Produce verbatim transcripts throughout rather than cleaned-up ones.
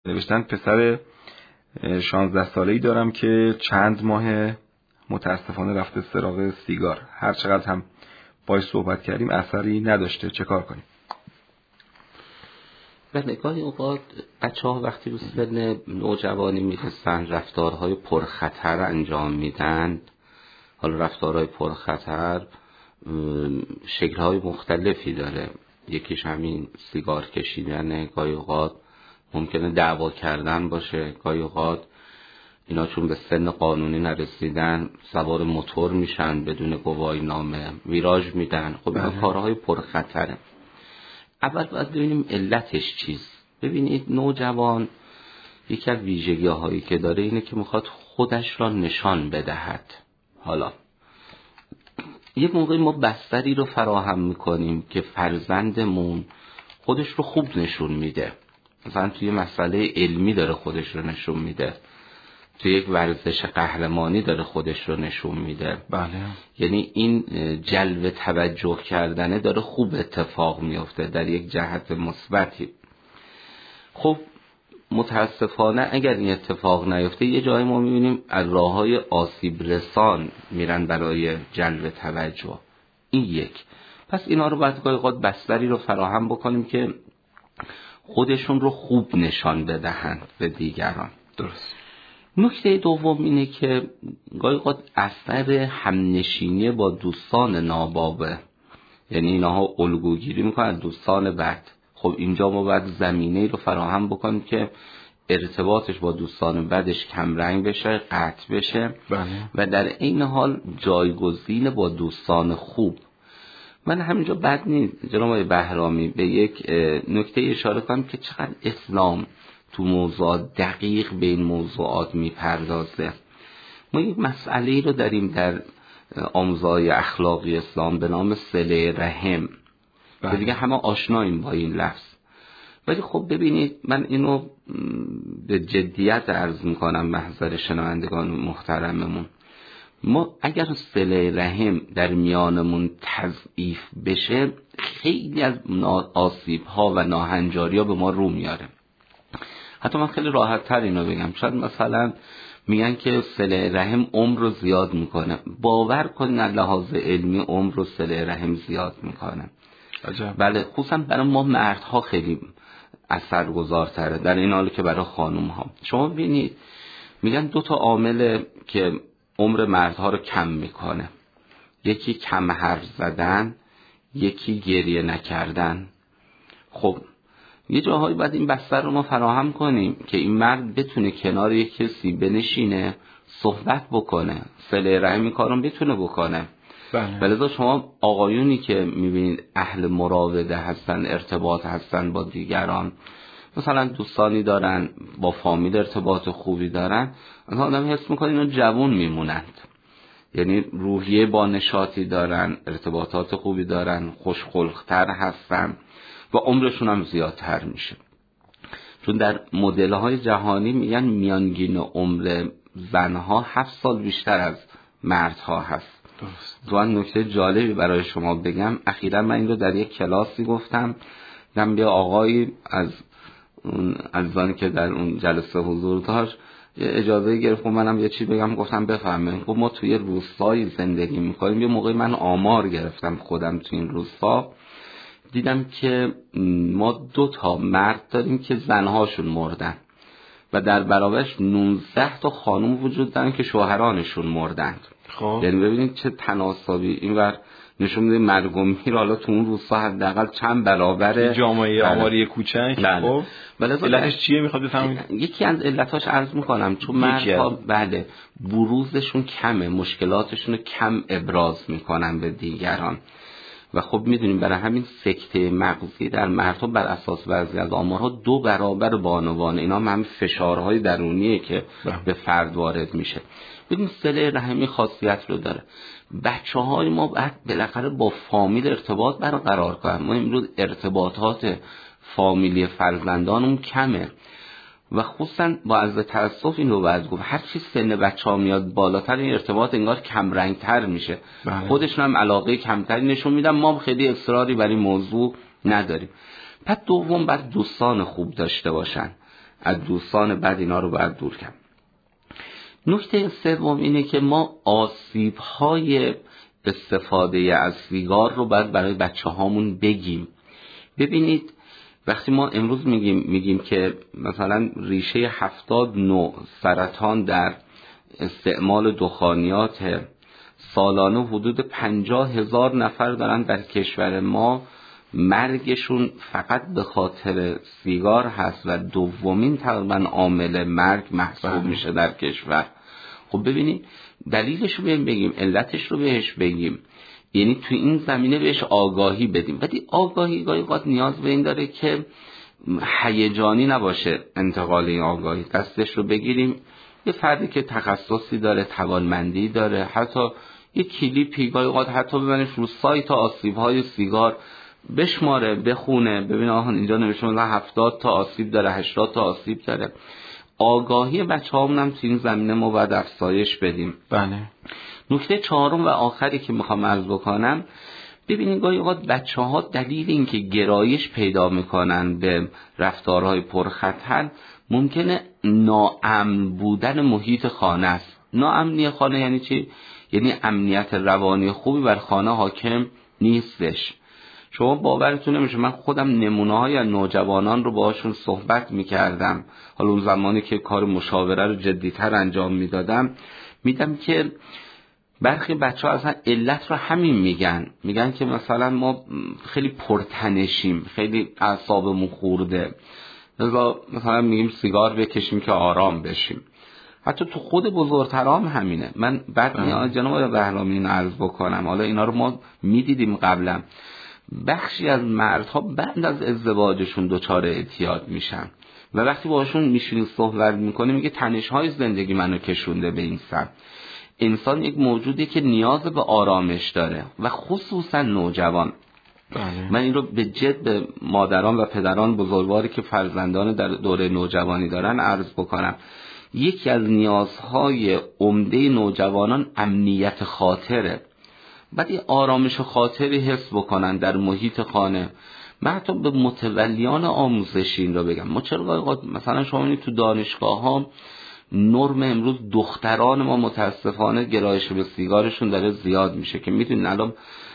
نوشتن پسر شانزده ساله‌ای دارم که چند ماه متاسفانه رفته سراغ سیگار. هر چقدر هم باهاش صحبت کردیم اثری نداشته، چه کار کنیم؟ به نگاهی اوقات بچه ها وقتی رو سن نوجوانی میرسن رفتارهای پرخطر انجام میدن. حالا رفتارهای پرخطر شکل‌های مختلفی داره. یکیش همین سیگار کشیدن، گاهی اوقات ممکنه دعوا کردن باشه، گاهی اوقات اینا چون به سن قانونی نرسیدن سوار موتور میشن بدون گواهی نامه، ویراژ میدن. خب اینا کارهای پرخطره. اول باید ببینیم علتش چیست. ببینید نوجوان یکی از ویژگی‌هایی که داره اینه که میخواد خودش را نشان بدهد. حالا یه موقع ما بستری رو فراهم میکنیم که فرزندمون خودش رو خوب نشون میده، مثلا توی مسئله علمی داره خودش رو نشون میده، توی یک ورزش قهرمانی داره خودش رو نشون میده. بله. یعنی این جلب توجه کردنه داره خوب اتفاق میفته در یک جهت مثبتی. خب متاسفانه اگر این اتفاق نیفته یه جایی ما میبینیم از راههای آسیب رسان میرن برای جلب توجه. این یک. پس اینا رو باید گاهی اوقات بستری رو فراهم بکنیم که خودشون رو خوب نشان بدهند به دیگران. درست. نکته دوم اینه که گاهی اوقات اثر همنشینی با دوستان نابابه، یعنی اینها الگوگیری میکنن دوستان بد. خب اینجا ما باید زمینه رو فراهم بکنیم که ارتباطش با دوستان بدش کمرنگ بشه، قطع بشه. بله. و در این حال جایگزین با دوستان خوب. من همینجا بد نیست جناب بهرامی به یک نکته اشاره کنم که چقدر اسلام تو موضوعات دقیق به این موضوعات میپردازه. ما یک مسئله رو داریم در آموزه‌های اخلاقی اسلام به نام صله رحم. بله. که دیگه همه آشناییم با این لفظ. ولی خب ببینید من اینو به جدیت عرض میکنم محضر شنوندگان محترممون. ما اگر صله رحم در میانمون تضعیف بشه خیلی از آسیب ها و ناهنجاری ها به ما رو میاره. حتی من خیلی راحت تر اینو بگم، شاید مثلا میگن که صله رحم عمر رو زیاد میکنه. باور کن از لحاظ علمی عمر رو صله رحم زیاد میکنه. عجب. بله، خصوصا برای ما مردها خیلی اثرگذارتره در این حال که برای خانم ها. شما ببینید میگن دو تا عامل که عمر مردها رو کم میکنه، یکی کم حرف زدن، یکی گریه نکردن. خب یه جاهایی باید این بستر رو ما فراهم کنیم که این مرد بتونه کنار یک کسی بنشینه صحبت بکنه، صله رحم کارم بتونه بکنه. بله. ولذا شما آقایونی که میبینید اهل مراوده هستن، ارتباط هستن با دیگران، مثلا دوستانی دارن، با فامیل ارتباط خوبی دارن، مثلا آدم حس میکنه اینا جوون میمونند. یعنی روحیه با نشاطی دارن، ارتباطات خوبی دارن، خوشخلقتر هستن و عمرشون هم زیادتر میشه. چون در مدل‌های جهانی میگن میانگین عمر زنها هفت سال بیشتر از مردها هست. درست. دوان نکته جالبی برای شما بگم، اخیراً من این رو در یک کلاسی گفتم، دیدم بیا آقایی از اون عزیزانی که در اون جلسه حضور داشت اجازه گرفت و منم یه چی بگم، گفتم بفهمین. خب ما توی روستایی زندگی میکنیم. یه موقعی من آمار گرفتم خودم توی این روستا، دیدم که ما دو تا مرد داریم که زنهاشون مردن و در برابرش نوزده تا خانم وجود دارن که شوهرانشون مردند. خب یعنی ببینید چه تناسبی اینور نشون میده مرگ و میر حالا تو اون روستا حداقل چند برابر جامعه آماری کوچک. خب علتش چیه میخواد بفهمید؟ یکی از علتاش عرض میکنم چون مردها بله بروزشون کمه، مشکلاتشون رو کم ابراز میکنن به دیگران و خب میدونیم برای همین سکته مغزی در مردها بر اساس بعضی از آمارها دو برابر بانوان. اینا هم فشارهای درونیه که به فرد وارد میشه. ببین صله رحمی خاصیت رو داره. بچه های ما باید بالاخره با فامیل ارتباط برقرار کنن. ما امروز ارتباطات فامیلی فرزندانمون کمه و خصوصا با عرض تأسف این رو باید گفت هر چی سن بچه ها میاد بالاتر این ارتباط انگار کم رنگ تر میشه. بله. خودشون هم علاقه کمتری نشون میدن، ما خیلی اصراری بر این موضوع نداریم. پس دوم باید دوستان خوب داشته باشن. از دوستان بد اینا رو باید دور کرد. نکته سوم اینه که ما آسیب‌های استفاده از سیگار رو باید برای بچه هامون بگیم. ببینید وقتی ما امروز میگیم میگیم که مثلا ریشه هفتاد نوع سرطان در استعمال دخانیات، سالانه حدود پنجاه هزار نفر دارن در کشور ما مرگشون فقط به خاطر سیگار هست و دومین تقریبا عامل مرگ محسوب میشه در کشور. خب ببینید دلیلش رو بگیم، علتش رو بهش بگیم، یعنی تو این زمینه بهش آگاهی بدیم. ولی آگاهی گاهی اوقات نیاز به این داره که هیجانی نباشه انتقال این آگاهی، دستش رو بگیریم یه فردی که تخصصی داره، توانمندی داره، حتی یه کلیپی گاهی اوقات حتی ببینش رو سایت آسیب‌های سیگار بشماره، بخونه، ببین آها اینجا نوشته مثلا هفتاد تا آسیب داره، هشتاد تا آسیب داره. آگاهی بچه‌هامون هم تو این زمینه ما باید افزایش بدیم. بله. نکته چهارم و آخری که میخوام عرض بکنم، ببینید گاهی اوقات بچه‌ها دلیل این که گرایش پیدا میکنن به رفتارهای پرخطر ممکنه ناامن بودن محیط خانه است. ناامنی خانه یعنی چی؟ یعنی امنیت روانی خوبی بر خانه حاکم نیستش. شما باورتون نمیشه، من خودم نمونه‌های از نوجوانان رو باهاشون صحبت میکردم، حالا اون زمانی که کار مشاوره رو جدی‌تر انجام میدادم، میدم که برخی بچه‌ها اصلا علت رو همین میگن، میگن که مثلا ما خیلی پرتنشیم، خیلی اعصابمون خورده، لذا مثلا میگیم سیگار بکشیم که آرام بشیم. حتی تو خود بزرگترام همینه. من بعد میاد جناب بهرامی این عرض بکنم، حالا اینا رو ما میدیدیم قبلا، بخشی از مردها بعد از ازدواجشون دچار اعتیاد میشن و وقتی باهاشون میشینیم صحبت میکنیم میگه تنش‌های زندگی منو کشونده به این سمت. انسان یک موجودی که نیاز به آرامش داره و خصوصا نوجوان. بله. من این رو به جد به مادران و پدران بزرگواری که فرزندان در دوره نوجوانی دارن عرض بکنم، یکی از نیازهای عمده نوجوانان امنیت خاطره. بعد یه آرامش خاطری حس بکنن در محیط خانه. من حتی به متولیان آموزشی این رو بگم، ما چرا مثلا شما اینید تو دانشگاه ها نرم امروز دختران ما متاسفانه گرایش به سیگارشون داره زیاد میشه که میدونین الان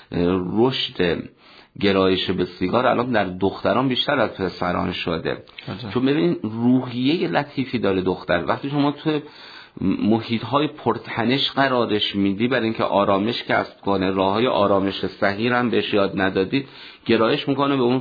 رشد گرایش به سیگار الان در دختران بیشتر از پسران شده. عجب. چون ببین روحیه لطیفی داره دختر، وقتی شما تو محیط های پرتنش قرارش میدی برای اینکه آرامش کسب کنه، راه های آرامش صحیح هم بهش یاد ندادید، گرایش میکنه به اون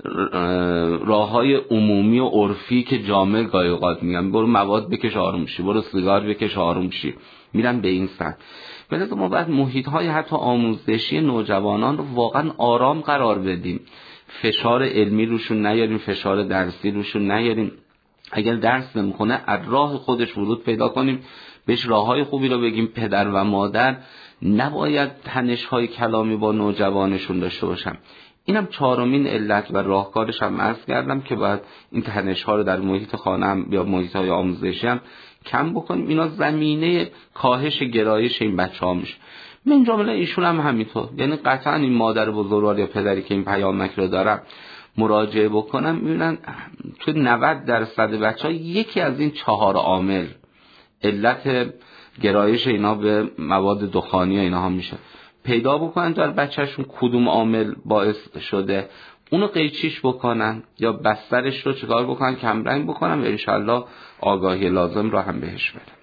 راه های عمومی و عرفی که جامعه گاهی اوقات میگن برو مواد بکش آروم شی، برو سیگار بکش آروم شی، میرن به این سمت. ولی ما باید محیط های حتی آموزشی نوجوانان رو واقعا آرام قرار بدیم، فشار علمی روشون نیاریم، فشار درسی روشون نیاریم. اگر درس نمیکنه از راه خودش ورود پیدا کنیم، بهش راههای خوبی رو بگیم. پدر و مادر نباید تنش‌های کلامی با نوجوانشون داشته باشن. اینم چهارمین علت و راهکارش هم عرض کردم که باید این تنش‌ها رو در محیط خانه هم یا محیط‌های آموزشی هم کم بکنیم. اینا زمینه کاهش گرایش این بچه‌ها میشه. من جمله ایشون هم همینطور، یعنی قطعا این مادر بزرگوار یا پدری که این پیامک رو دارن مراجعه بکنم میبینن تو نود درصد بچه‌ها یکی از این چهار عامل علت گرایش اینا به مواد دخانی اینا هم میشه. پیدا بکنن در بچه‌شون کدوم عامل باعث شده، اونو قیچیش بکنن یا بسترش رو چیکار بکنن، کمرنگ بکنن و انشالله آگاهی لازم رو هم بهش بدن.